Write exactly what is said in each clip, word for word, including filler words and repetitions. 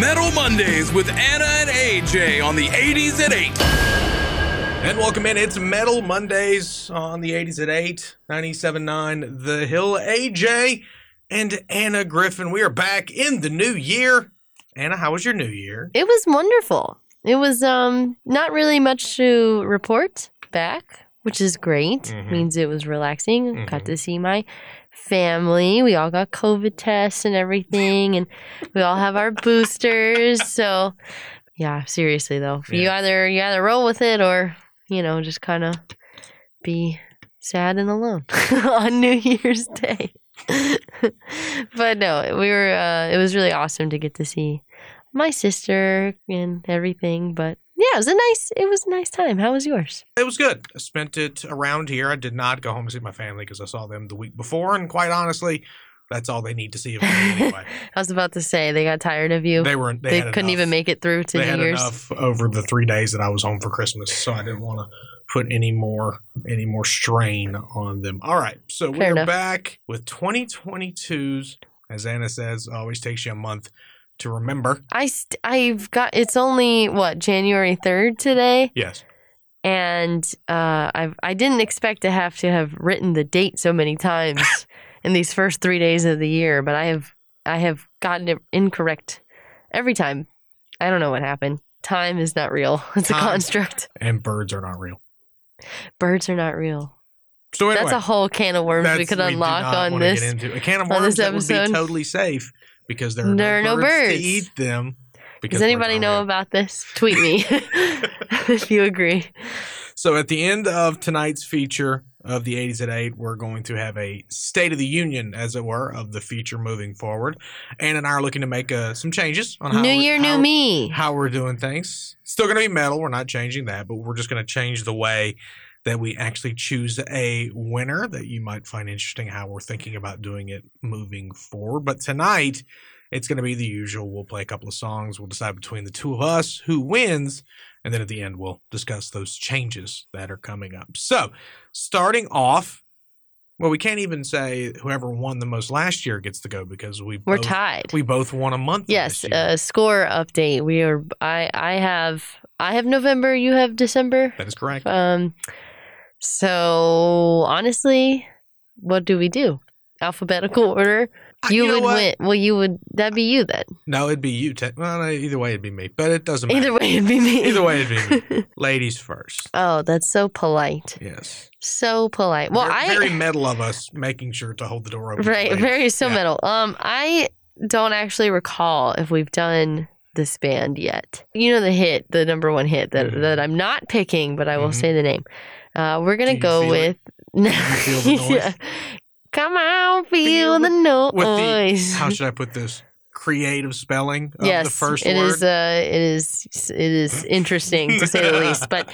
Metal Mondays with Anna and A J on the eighties at eight. And welcome in. It's Metal Mondays on the eighties at eight, ninety-seven point nine The Hill. A J and Anna Griffin. We are back in the new year. Anna, how was your new year? It was wonderful. It was um not really much to report back, which is great. Mm-hmm. Means it was relaxing. Mm-hmm. Got to see my family. We all got COVID tests and everything, and we all have our boosters. So, yeah, seriously though, yeah. you either you either roll with it or you know just kind of be sad and alone on New Year's Day. But no, we were. Uh, it was really awesome to get to see my sister and everything. But yeah, it was a nice. It was a nice time. How was yours? It was good. I spent it around here. I did not go home and see my family because I saw them the week before, and quite honestly, that's all they need to see of me anyway. I was about to say they got tired of you. They were. They, they couldn't enough. even make it through to they New had Year's. Enough over the three days that I was home for Christmas, so I didn't want to put any more any more strain on them. All right, so Fair we're enough. back with twenty twenty-two's. As Anna says, always takes you a month to remember. I st- I've got. It's only what January third today. Yes. And uh, I I didn't expect to have to have written the date so many times in these first three days of the year, but I have I have gotten it incorrect every time. I don't know what happened. Time is not real. It's Time, a construct. And birds are not real. Birds are not real. So anyway, that's a whole can of worms we could unlock we on this. Get into. A can of worms that would be totally safe because there are, there no, are birds no birds to eat them. Does anybody know real. about this? Tweet me if you agree. So at the end of tonight's feature of the eighties at eight, we're going to have a State of the Union, as it were, of the feature moving forward. Ann and I are looking to make uh, some changes on how New Year, how, New Me. How we're doing things. Still going to be metal. We're not changing that, but we're just going to change the way that we actually choose a winner that you might find interesting how we're thinking about doing it moving forward. But tonight, it's going to be the usual. We'll play a couple of songs. We'll decide between the two of us who wins. And then at the end, we'll discuss those changes that are coming up. So starting off, well, we can't even say whoever won the most last year gets to go because we We're both, tied. We both won a month. Yes, uh, score update. We are. I. I have. I have November. You have December. That is correct. Um. So honestly, what do we do? Alphabetical order. You, you would know win. Well, you would. That'd be you then. No, it'd be you. Te- well, no, either way, it'd be me. But it doesn't matter. Either way, it'd be me. Either way, it'd be me. Ladies first. Oh, that's so polite. Yes. So polite. Well, very, I very metal of us making sure to hold the door open. Right. Very so yeah. metal. Um, I don't actually recall if we've done this band yet. You know the hit, the number one hit that mm-hmm. that I'm not picking, but I will mm-hmm. say the name. Uh, we're gonna go with. Feel the noise? yeah. Come on, feel, feel the noise. The, how should I put this? Creative spelling of yes, the first it word. Is, uh, it is. It is interesting to say the least. But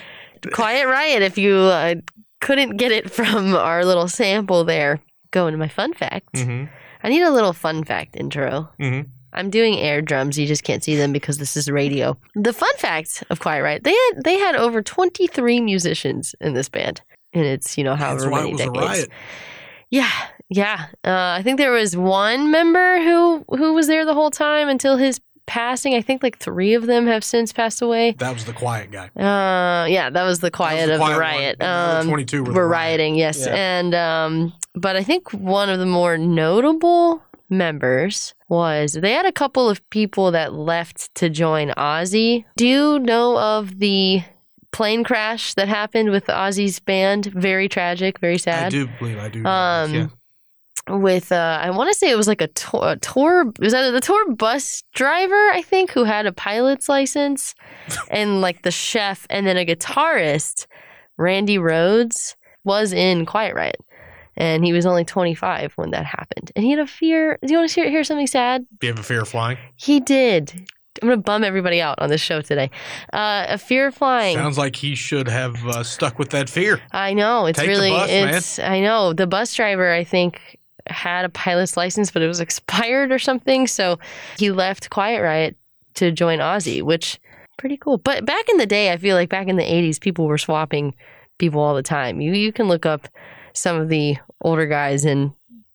Quiet Riot, if you uh, couldn't get it from our little sample there, go into my fun fact. Mm-hmm. I need a little fun fact intro. Mm-hmm. I'm doing air drums. You just can't see them because this is radio. The fun fact of Quiet Riot, they had they had over twenty-three musicians in this band, and it's you know however That's why many it was decades. A riot. Yeah, yeah. Uh, I think there was one member who who was there the whole time until his passing. I think like three of them have since passed away. That was the quiet guy. Uh, yeah, that was the quiet was the of quiet the riot. One. Um, twenty-two were, were riot. rioting, yes. Yeah. And um, but I think one of the more notable members was they had a couple of people that left to join Ozzy. Do you know of the plane crash that happened with Ozzy's band? Very tragic, very sad. I do believe I do. Um, this, yeah. With uh, I want to say it was like a tour, a tour. Was that the tour bus driver? I think who had a pilot's license, and like the chef, and then a guitarist, Randy Rhoads, was in Quiet Riot, and he was only twenty-five when that happened, and he had a fear. Do you want to hear, hear something sad? Do you have a fear of flying? He did. I'm going to bum everybody out on this show today. Uh, a fear of flying. Sounds like he should have uh, stuck with that fear. I know. It's Take really, the bus, it's, man. I know. The bus driver, I think, had a pilot's license, but it was expired or something. So he left Quiet Riot to join Ozzy, which pretty cool. But back in the day, I feel like back in the eighties, people were swapping people all the time. You, you can look up some of the older guys and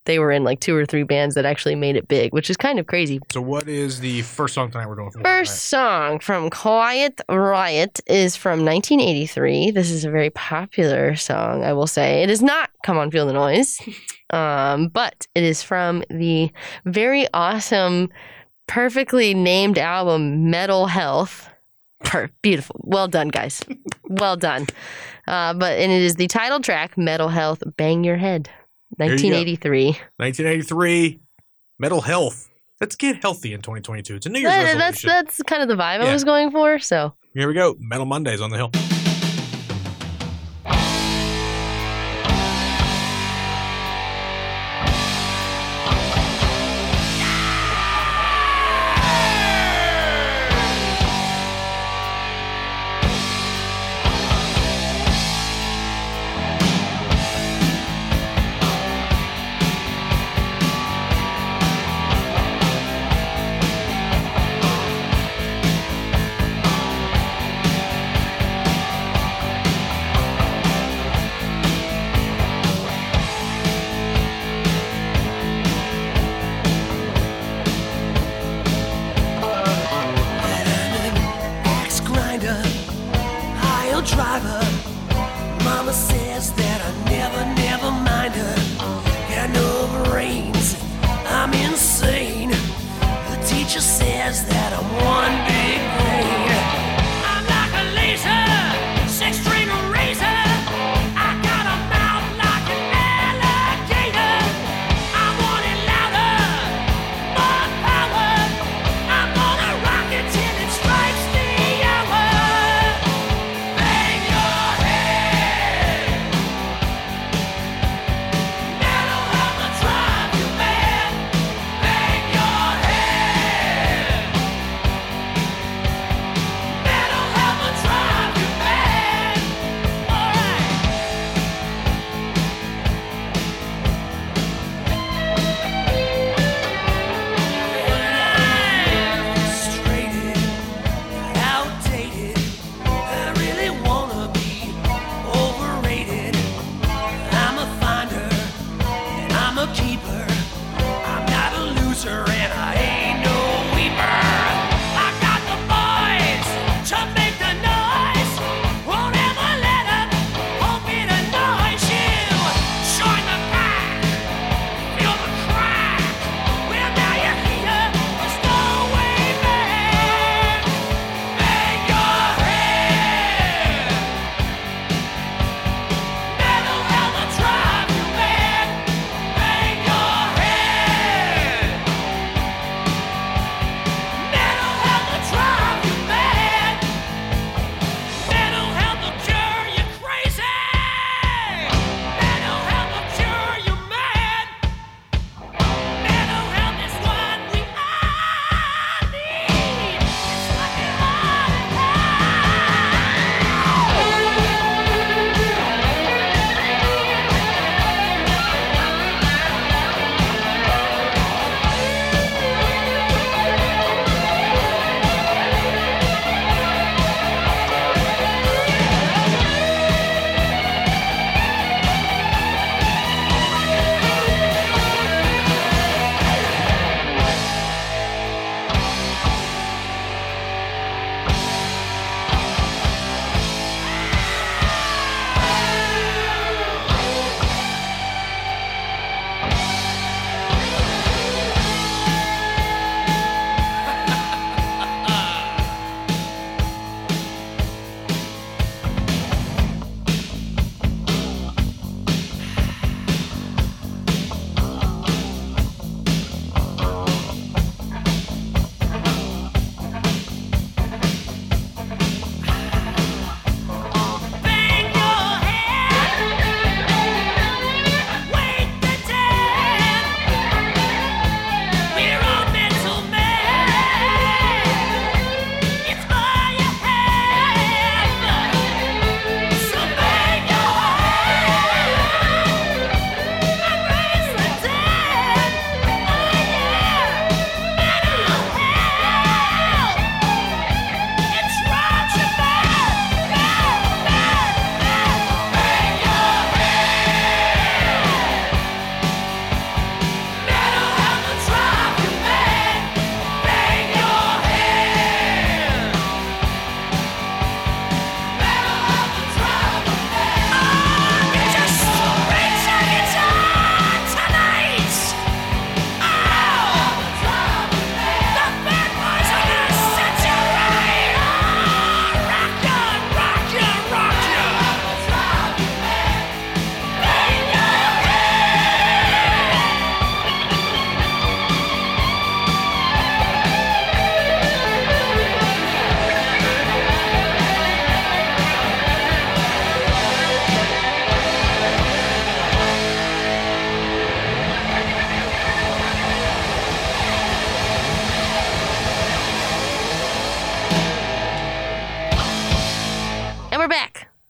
they were in like two or three bands that actually made it big, which is kind of crazy. So what is the first song tonight we're doing for First song from Quiet Riot is from nineteen eighty-three. This is a very popular song, I will say. It is not Come On Feel the Noise, um, but it is from the very awesome, perfectly named album Metal Health. Per- beautiful. Well done, guys. Well done. Uh, but and it is the title track, Metal Health, Bang Your Head, nineteen eighty-three. nineteen eighty-three, Metal Health. Let's get healthy in twenty twenty-two. It's a New Year's That, resolution. that's that's kind of the vibe Yeah. I was going for. So Here we go. Metal Mondays on the Hill. Driver, Mama says that I never, never mind her. Got no brains, I'm insane. The teacher says that I'm one big pain. I'm like a laser, six-string razor. I got a mouth like an alligator. I want it louder, more power. I'm gonna rock it till it strikes the hour.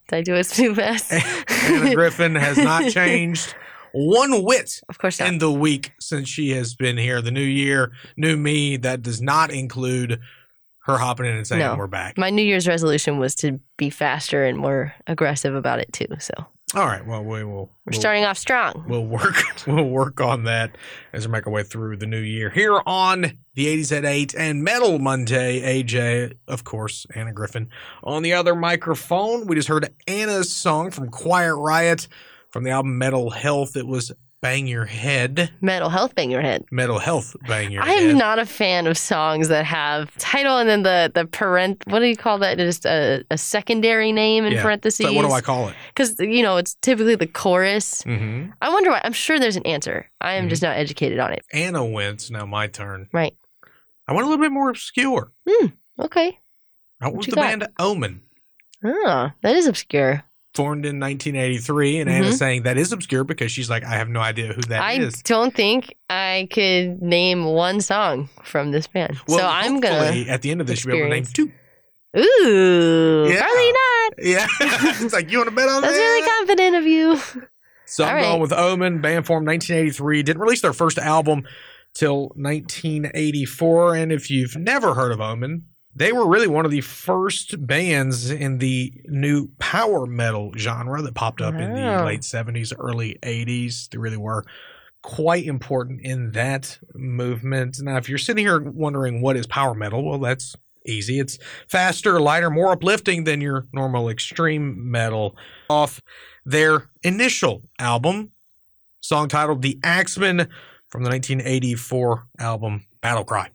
Did I do it too fast? Anna Griffin has not changed one whit Of course not. in the week since she has been here. The new year, new me, that does not include her hopping in and saying No. we're back. My New Year's resolution was to be faster and more aggressive about it too. So All right, well, we will. we're we'll, starting off strong. We'll work. We'll work on that as we make our way through the new year here on the eighties at eight and Metal Monday. A J, of course, Anna Griffin on the other microphone. We just heard Anna's song from Quiet Riot from the album Metal Health. It was Bang Your Head. Mental health, bang your head. Metal Health, Bang Your I Head. am not a fan of songs that have title and then the the parent. What do you call that? Just a, a secondary name in Yeah. parentheses. So what do I call it? Because you know it's typically the chorus. Mm-hmm. I wonder why. I'm sure there's an answer. I am just not educated on it. Anna wins. Now my turn. Right. I went a little bit more obscure. Okay. I went with you the got? band Omen. Oh, that is obscure. Formed in nineteen eighty-three, and Mhm. Anna's saying that is obscure because she's like, I have no idea who that I is. don't think I could name one song from this band. Well, so I'm gonna. hopefully, at the end of this, you'll be able to name two. Ooh, Yeah. probably not. Yeah, it's like, you want to bet on That's that? really confident of you. So I'm All going right. with Omen, band formed nineteen eighty-three. Didn't release their first album till nineteen eighty-four. And if you've never heard of Omen, they were really one of the first bands in the new power metal genre that popped up in the Wow. late seventies, early eighties. They really were quite important in that movement. Now, if you're sitting here wondering what is power metal, well, that's easy. It's faster, lighter, more uplifting than your normal extreme metal. Off their initial album, song titled The Axeman from the nineteen eighty-four album Battle Cry.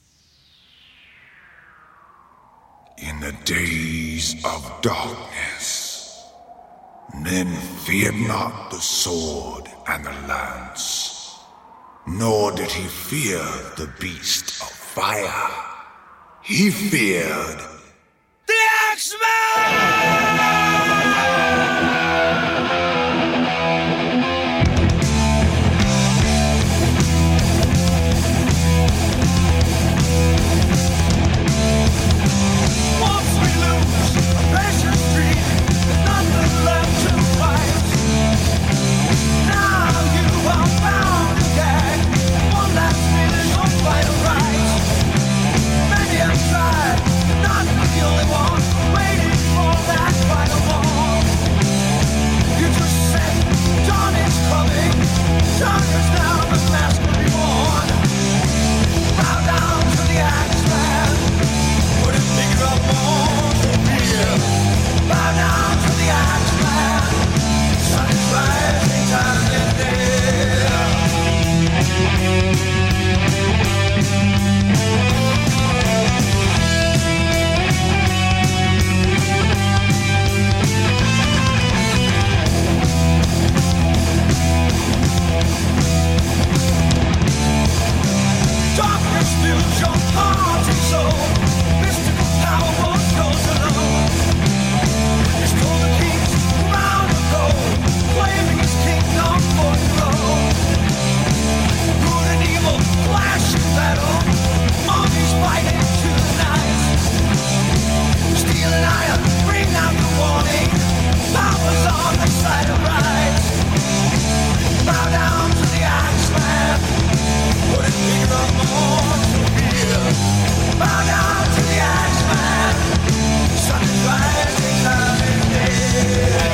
In the days of darkness, men feared not the sword and the lance, nor did he fear the beast of fire. He feared The Axeman! Once we lose a precious dream, there's nothing left to fight. Now you are bound and gagged, one last minute of vital right. Many have tried, not the only one, waiting for that final ball. You just said, dawn is coming, darkness now, the mask will be worn. Bow down to the Axeman, put his finger up on the wheel. Bow down to the Axeman, sun is rising, time is near. Darkness fills your heart and soul. Mystical power once goes alone. It's told the kings around the gold, claiming his kingdom for your own. Good and evil clash in battle. Armies fighting to the night. Steel and iron bring out the warning. Power's on the side of right. Bow down to the Axeman. Put his finger up on the wheel. Bow down to the Axeman. Sun is rising, time is near.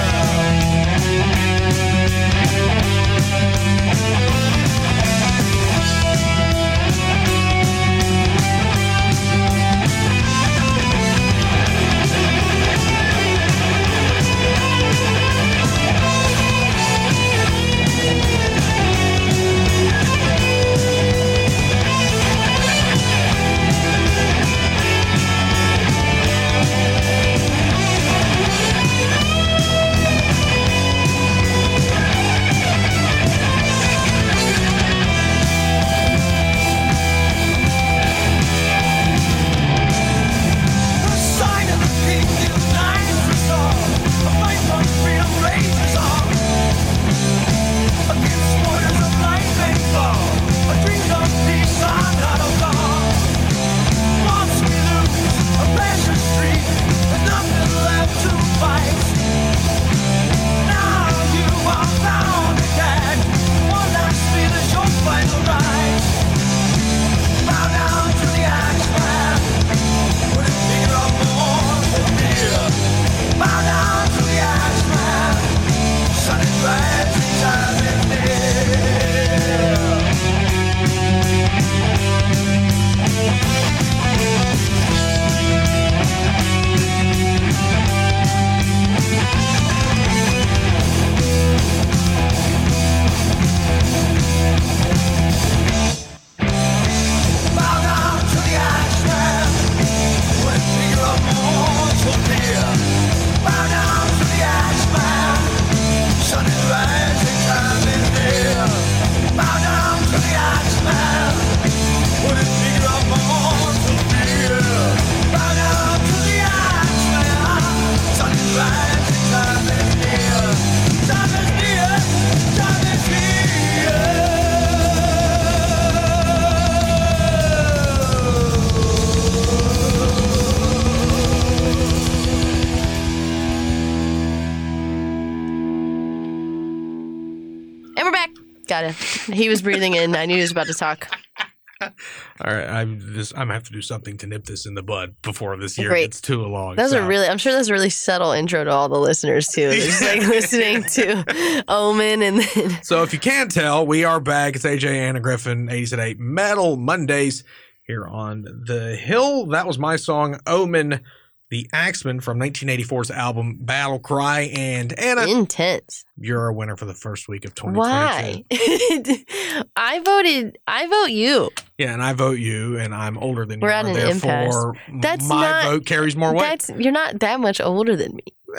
got it. He was breathing in. I knew he was about to talk. All right, I'm this. I'm gonna have to do something to nip this in the bud before this year Great. gets too long. That was so. a really, I'm sure that's a really subtle intro to all the listeners too. They're just like listening to Omen and then. So if you can't tell, we are back. It's A J, Anna Griffin, eighties at eight Metal Mondays here on the Hill. That was my song Omen, the Axeman from nineteen eighty-four's album Battle Cry. And Anna, Intense. you're a winner for the first week of twenty Why? twenty-two. I voted. I vote you. Yeah, and I vote you, and I'm older than We're you. at are, an therefore, impasse. That's my not- vote carries more weight. That's you're not that much older than me.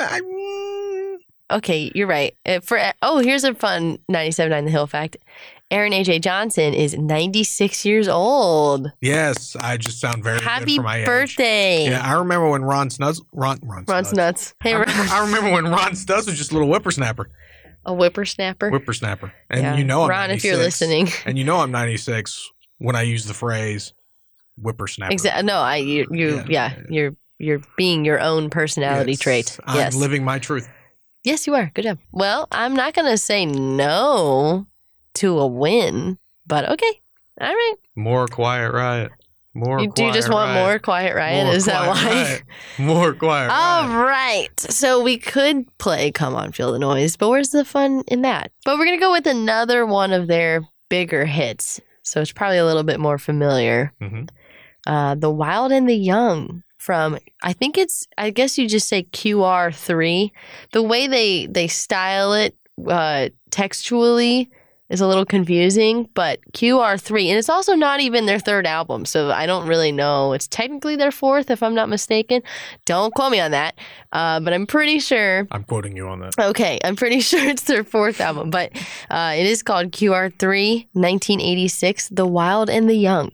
I- Okay, you're right. Uh, For oh, here's a fun ninety-seven point nine The Hill fact. Aaron A J Johnson is ninety-six years old. Yes, I just sound very Happy good for my age. birthday. Yeah, I remember when Ron Snuds, Ron, Ron Ron's Snuds. nuts. Hey, I Ron. remember, I remember when Ron Studs was just a little whippersnapper. A whippersnapper. Whippersnapper. And Yeah. you know I'm Ron, if you're ninety-six. listening. And you know I'm ninety-six when I use the phrase whippersnapper. Exactly. No, I you you Yeah. yeah, you're you're being your own personality Yes, trait. I'm yes. living my truth. Yes, you are. Good job. Well, I'm not gonna say no to a win, but okay. All right. More Quiet Riot. More You do Quiet just want Riot. more Quiet Riot? More Is that Quiet why? Riot. More Quiet All Riot. right. So we could play Come On, Feel the Noise, but where's the fun in that? But we're going to go with another one of their bigger hits. So it's probably a little bit more familiar. Mhm. Uh, the Wild and the Young from, I think it's, I guess you just say Q R three. The way they, they style it uh, textually is a little confusing, but Q R three, and it's also not even their third album, so I don't really know. It's technically their fourth, if I'm not mistaken. Don't quote me on that, uh, but I'm pretty sure. I'm quoting you on that. Okay, I'm pretty sure it's their fourth album, but uh, it is called Q R three, nineteen eighty-six, The Wild and the Young.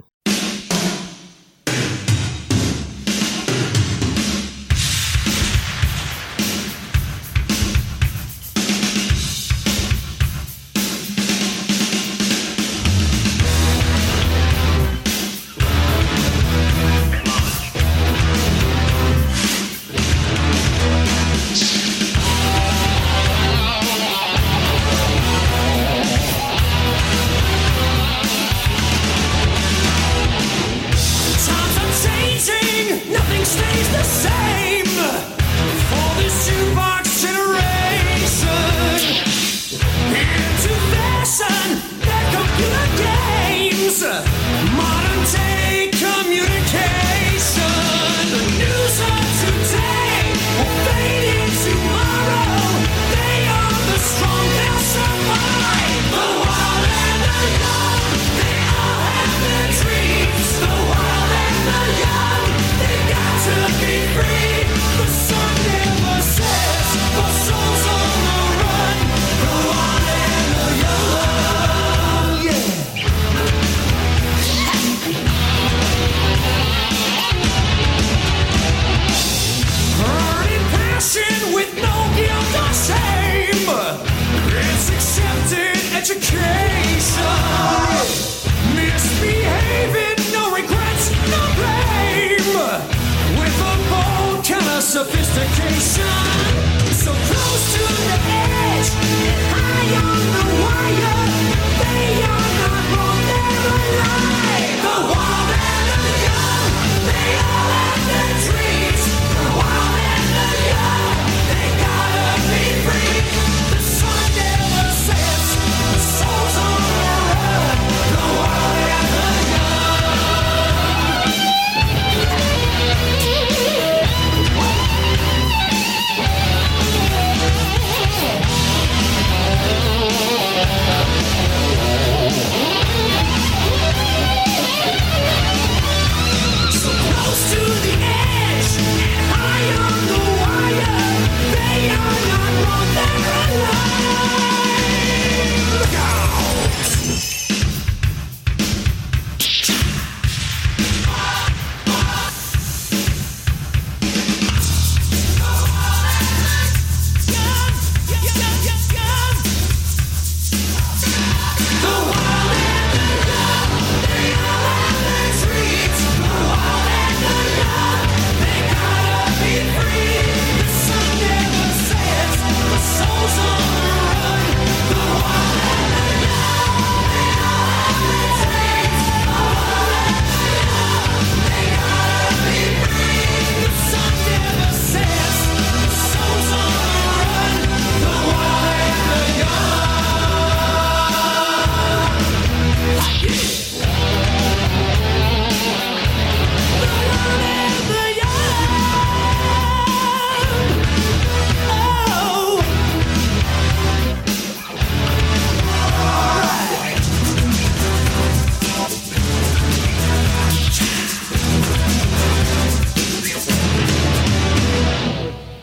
Times are changing, nothing stays the same for this jukebox generation. Into fashion, their computer games, modern day communication. The news of today will fade in tomorrow. They are the strong, they'll survive. The wild and the young, they all have their dreams. The wild and the young, they got to be free. The sun never sets, the soul's on the run. The wild and the young, yeah. Burning passion with no guilt or shame. It's accepted education. Misbehaving, no regrets, no blame. With a bold kind of sophistication. So close to the edge, high on the wire. They are not wrong, they're alive. The wild and the young, they all have their dreams. The wild and the young, they gotta be free. The sun never sets, the soul's on the run. The wild and the young.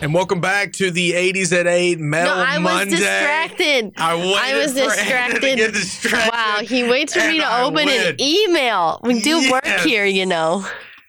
And welcome back to the eighties at eight Metal No, I was Monday. distracted. I, I was for Anna to distracted. get distracted. Wow, he waits for me and to I open win. an email. We do work Yes. here, you know.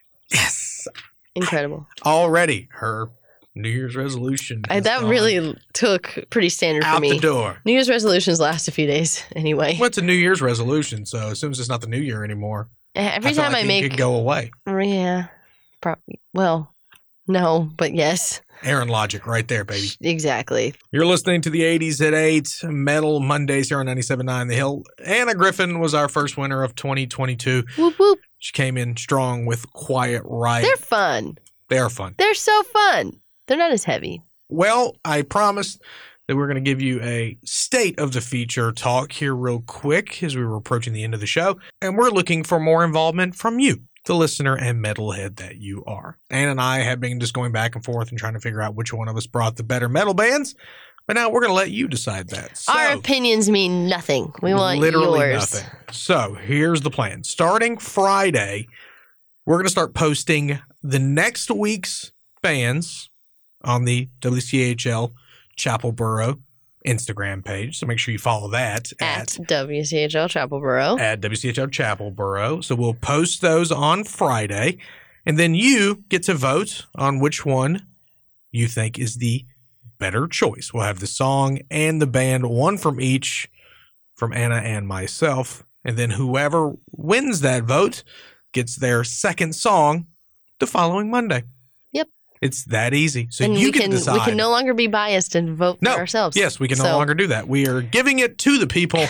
Yes. Incredible. Already, her New Year's resolution. I, has that gone really took pretty standard out for me. the door. New Year's resolutions last a few days anyway. Well, it's a New Year's resolution, so as soon as it's not the New Year anymore, Every I feel time like I it make could go away. Yeah. Probably. Well, no, but yes. Aaron logic right there, baby. Exactly. You're listening to the eighties at eight Metal Mondays here on ninety-seven point nine The Hill. Anna Griffin was our first winner of twenty twenty-two. Whoop whoop. She came in strong with Quiet Riot. They're fun. They are fun. They're so fun. They're not as heavy. Well, I promised that we're going to give you a state of the feature talk here real quick as we were approaching the end of the show. And we're looking for more involvement from you, the listener and metalhead that you are. Ann and I have been just going back and forth and trying to figure out which one of us brought the better metal bands. But now we're going to let you decide that. So, Our opinions mean nothing. We want literally yours. nothing. So here's the plan. Starting Friday, we're going to start posting the next week's bands on the W C H L Chapelboro Instagram page. So make sure you follow that At, at, W C H L Chapelboro. at W C H L Chapelboro. So we'll post those on Friday. And then you get to vote on which one you think is the better choice. We'll have the song and the band, one from each, from Anna and myself. And then whoever wins that vote gets their second song the following Monday. Yep. It's that easy. So and you we can, can decide. we can no longer be biased and vote No. for ourselves. Yes, we can no So- longer do that. We are giving it to the people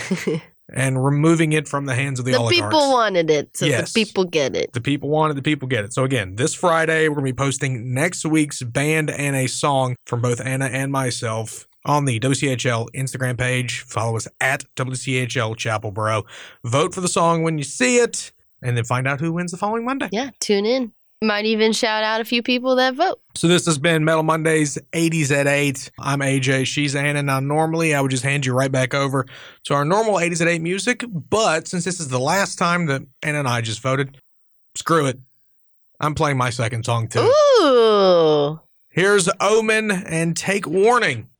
and removing it from the hands of the, The oligarchs. people wanted it, so Yes. the people get it. The people want it, the people get it. So again, this Friday, we're going to be posting next week's band and a song from both Anna and myself on the W C H L Instagram page. Follow us at W C H L Chapelboro. Vote for the song when you see it, and then find out who wins the following Monday. Yeah, tune in. Might even shout out a few people that vote. So this has been Metal Mondays, eighties at eight. I'm A J, she's Anna. Now, normally I would just hand you right back over to our normal eighties at eight music, but since this is the last time that Anna and I just voted, screw it. I'm playing my second song too. Ooh. Here's Omen and Take Warning.